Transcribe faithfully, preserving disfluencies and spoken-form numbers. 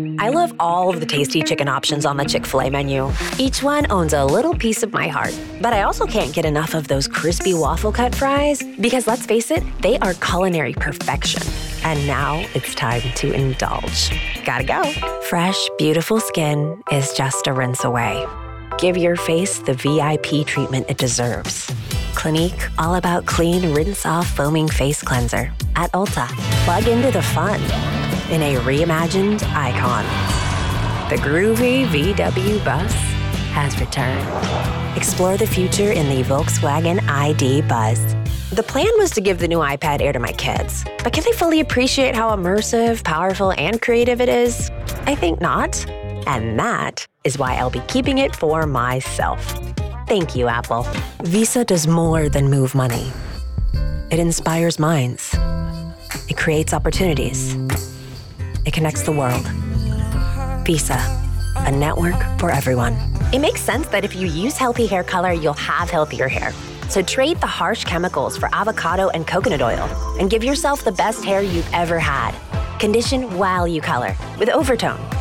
I love all of the tasty chicken options on the Chick-fil-A menu. Each one owns a little piece of my heart. But I also can't get enough of those crispy waffle cut fries because let's face it, they are culinary perfection. And now it's time to indulge. Gotta go. Fresh, beautiful skin is just a rinse away. Give your face the V I P treatment it deserves. Clinique, all about clean, rinse-off foaming face cleanser at Ulta. Plug into the fun in a reimagined icon. The groovy V W bus has returned. Explore the future in the Volkswagen I D Buzz. The plan was to give the new iPad Air to my kids, but can they fully appreciate how immersive, powerful, and creative it is? I think not. And that is why I'll be keeping it for myself. Thank you, Apple. Visa does more than move money. It inspires minds. It creates opportunities. It connects the world. Visa, a network for everyone. It makes sense that if you use healthy hair color, you'll have healthier hair. So trade the harsh chemicals for avocado and coconut oil and give yourself the best hair you've ever had. Condition while you color with Overtone.